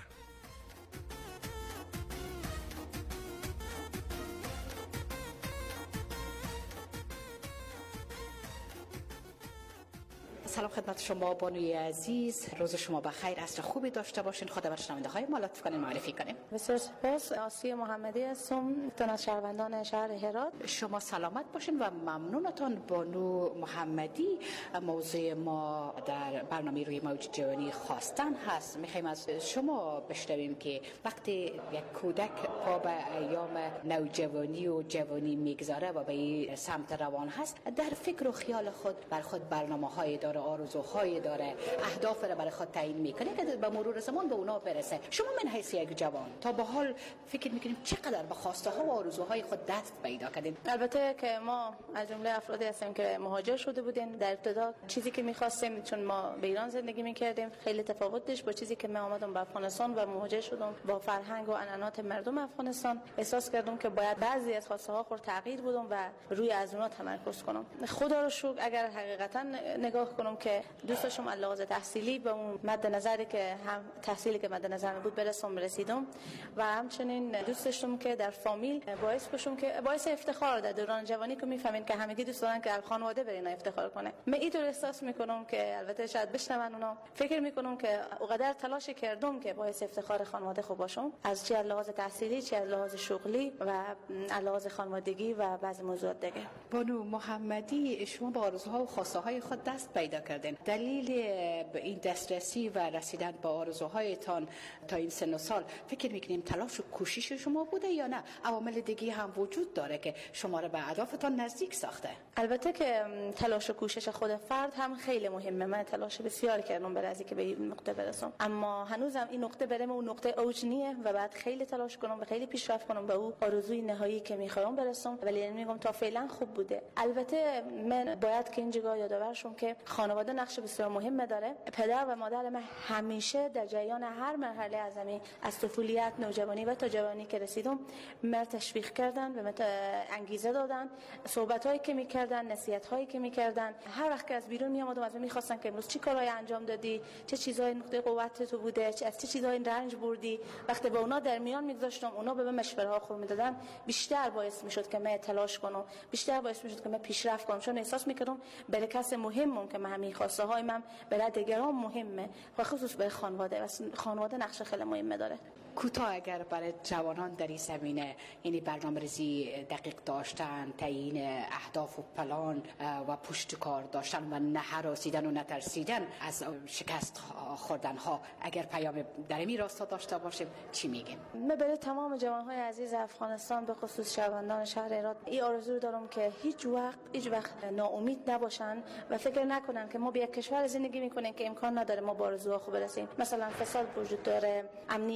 سلام خدمت شما بانوی عزیز، روز شما بخیر، عصر خوبی داشته باشین. خدا بر شنونده های ما لطف کنین معرفی کنیم. بسیار سپاس. آسیه محمدی هستم، تن از شهروندان شهر هرات. شما سلامت باشین و ممنونتان. بانو محمدی، موضوع ما در برنامه روی موج جوانی خواستن هست. میخوایم از شما بشنویم که وقتی یک کودک پا به ایام نوجوانی و جوانی میگذاره و به این سمت روان هست، در فکر و خیال خود بر خود برنامه‌های داره، آرزوهای داره، اهداف رو برای خود تعیین میکنه که به مرور زمان به اونا برسه. شما من حیث یک جوان تا به حال فکر میکنیم چقدر به خواسته ها و آرزوهای خود دست پیدا کردین؟ البته که ما از جمله افرادی هستیم که مهاجر شده بودیم. در ابتدا چیزی که میخواستیم، چون ما به ایران زندگی میکردیم، خیلی تفاوت داشت با چیزی که من اومدم به افغانستان و مهاجر شدم. با فرهنگ و عنعنات مردم افغانستان احساس کردم که باید بعضی از خواسته ها خود تغییر بدم و روی از اونها تمرکز کنم. خدا رو شکر اگر حقیقتا نگاه کنم که دوست داشتم از لحاظ تحصیلی به اون مد نظری که هم تحصیلی که مد نظر بود رسیدم و همچنین دوست داشتم که در فامیل باعث بشم که باعث افتخار در دوران جوانی که میفهمین که همگی دوست دارن که خانواده برین افتخار کنه. من اینطور احساس میکنم که البته شاید بشنون اونا، فکر میکنم که اونقدر تلاش کردم که باعث افتخار خانواده خوب باشم، از چه لحاظ تحصیلی، چه لحاظ شغلی و لحاظ خانوادگی و بعضی موضوعات دیگه. بانو محمدی، شما با آرزوها و خواسته های خود دست پیدا کردین. دلیل این دسترسی و رسیدن به آرزوهایتان تا این سن و سال فکر میکنیم تلاش و کوشش شما بوده یا نه عوامل دیگه هم وجود داره که شما را به اهدافتان نزدیک ساخته؟ البته که تلاش و کوشش خود فرد هم خیلی مهمه. من تلاش بسیار کردم برای اینکه به این نقطه برسم، اما هنوزم این نقطه برام اون نقطه اوج نیه و بعد خیلی تلاش کنم و خیلی پیشرفت کنم به اون آرزوی نهایی که میخوام برسم. ولی میگم تا فعلا خوب بوده. البته من باید که اینجا یادآور شم که خانواده نقش بسیار مهم داره. پدر و مادر من همیشه در جریان هر مرحله از طفولیت، نوجوانی و تا جوانی که رسیدم مرا تشویق کردن و انگیزه دادن. صحبتایی که میکردن، نصیحتایی که میکردن، هر وقت که از بیرون میامدم از من میخواستن که امروز چی کارایی انجام دادی، چه چیزای نقطه قوت تو بوده، از چه چیزای رنج بردی. وقتی با اونا در میان میگذاشتم، اونا به من مشوره ها خور میدادن، بیشتر باعث میشد که من تلاش کنم، بیشتر باعث میشد که من پیشرفت کنم، چون احساس میکردم برای کس مهمم که من همین خواسته های من برای دیگران مهمه، خصوص برای خانواده. و خانواده نقش خیلی مهمه داره. کوتاه اگر برای جوانان در این زمینه، یعنی برنامه‌ریزی دقیق داشتن، تعیین اهداف و پلان و پشتکار داشتن و نه هراسیدن و نترسیدن از شکست خوردن ها، اگر پیام در این راستا داشته باشیم چی میگین؟ من برای تمام جوانهای عزیز افغانستان به خصوص شهروندان شهر هرات این آرزو دارم که هیچ وقت ناامید نباشن و فکر نکنن که ما به یک کشور زندگی میکنیم که امکان نداره ما با آرزوها خوب برسیم. مثلا فساد وجود داره، امنیت وجود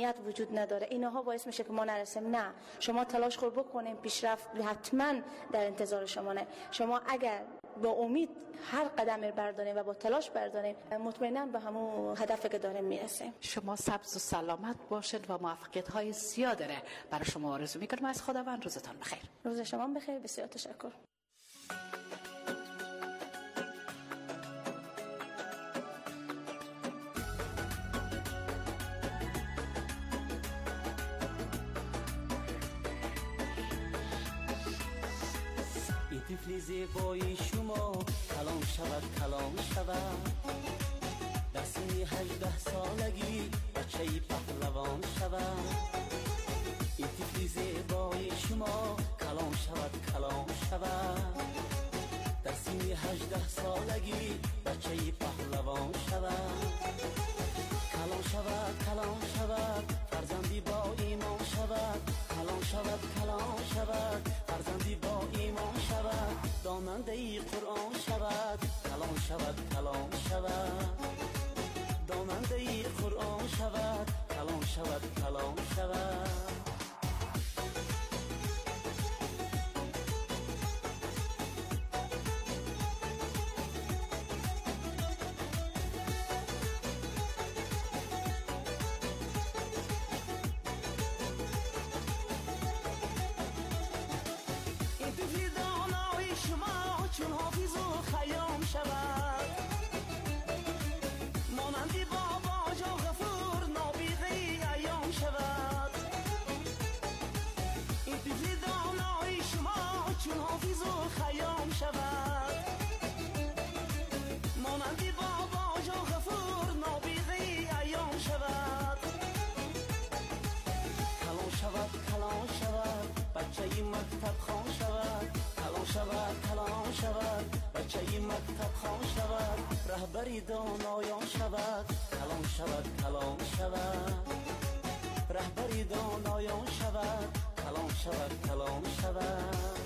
وجود نداره. اینها باعث میشه که ما نرسیم. نه، شما تلاش خود بکنیم، پیشرفت حتما در انتظار شما. نه، شما اگر با امید هر قدم برداریم و با تلاش برداریم، مطمئنا به همون هدفی که داریم میرسیم. شما سبز و سلامت باشید و موفقیت های زیاد داره برای شما آرزو میکنم. از خداوند روزتان بخیر. روز شما بخیر. بسیار تشکر. طفل زیبای شما کلام شود کلام شود، در سن 18 سالگی بچه پهلوان شود. این طفل زیبای شما کلام شود کلام شود، در سن 18 سالگی بچه پهلوان شود. کلام شود کلام شود، فرزندی با ایمان شود. کلام شود کلام شود، فرزندی با ایمان شود. دامنده ای قرآن شود. کلام شود کلام شود، دامنده ای قرآن شود. کلام شود کلام شود. رهبری دانایان شود. کلام شود کلام شود، رهبری دانایان شود. کلام شود کلام شود.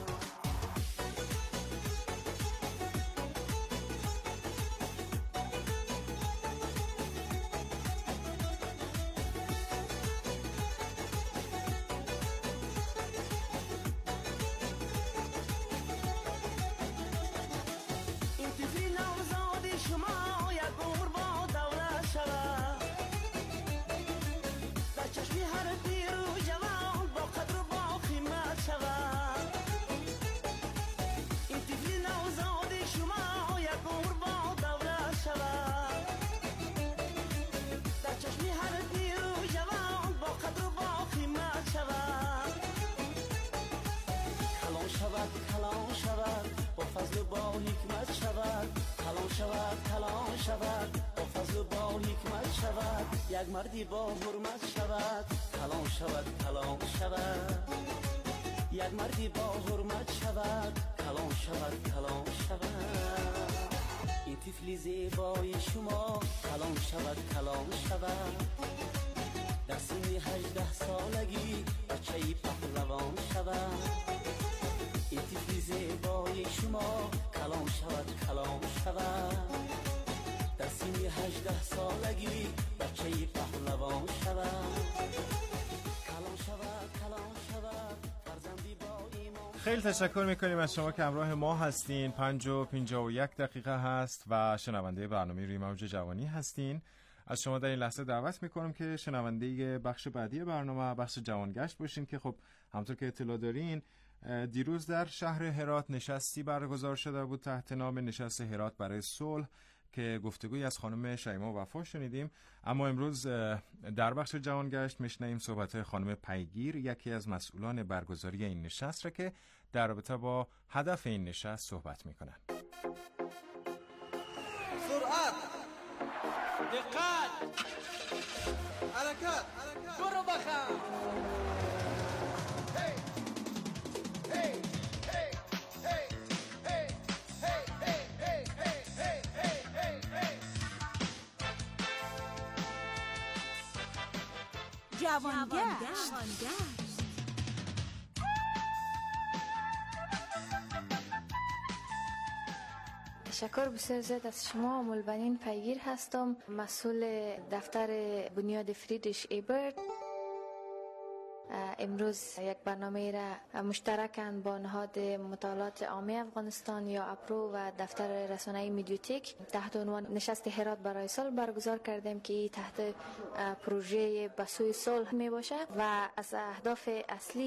یک مردی با حرمت شود. کلام شود کلام شود، یک مردی با حرمت شود. کلام شود کلام شود. این طفل زیبای شما کلام شود کلام شود، در سن 18 سالگی بچه پهلوان شود. این طفل زیبای شما کلام شود کلام شود، در سن 18 سالگی بچه پهلوان شود. کلام شود کلام شود، فرزندی با ایمان. خیلی تشکر میکنیم از شما که همراه ما هستین. 5:51 دقیقه هست و شنونده برنامه روی موج جوانی هستین. از شما در این لحظه دعوت میکنم که شنونده بخش بعدی برنامه، بخش جوانگشت باشین که خب همونطور که اطلاع دارین دیروز در شهر هرات نشستی برگزار شده بود تحت نام نشست هرات برای صلح که گفتگویی از خانم شیما وفا شنیدیم. اما امروز در بخش جوانگشت میشنویم صحبت‌های خانم پیگیر، یکی از مسئولان برگزاری این نشست را که در رابطه با هدف این نشست صحبت میکنن. سرعت، دقت، حرکت، برو بخم. جوانگشت. تشکر بسیار زیاد از شما. مولبنین پیگیر هستم، مسئول دفتر بنیاد فریدریش ایبرت. امروز یک برنامه را مشترکاً با نهاد مطالعات عامه افغانستان یا اپرو و دفتر رسانه‌ای میدیوتک تحت عنوان نشست هرات برای صلح برگزار کردیم که تحت پروژه بسوی صلح می باشه و از اهداف اصلی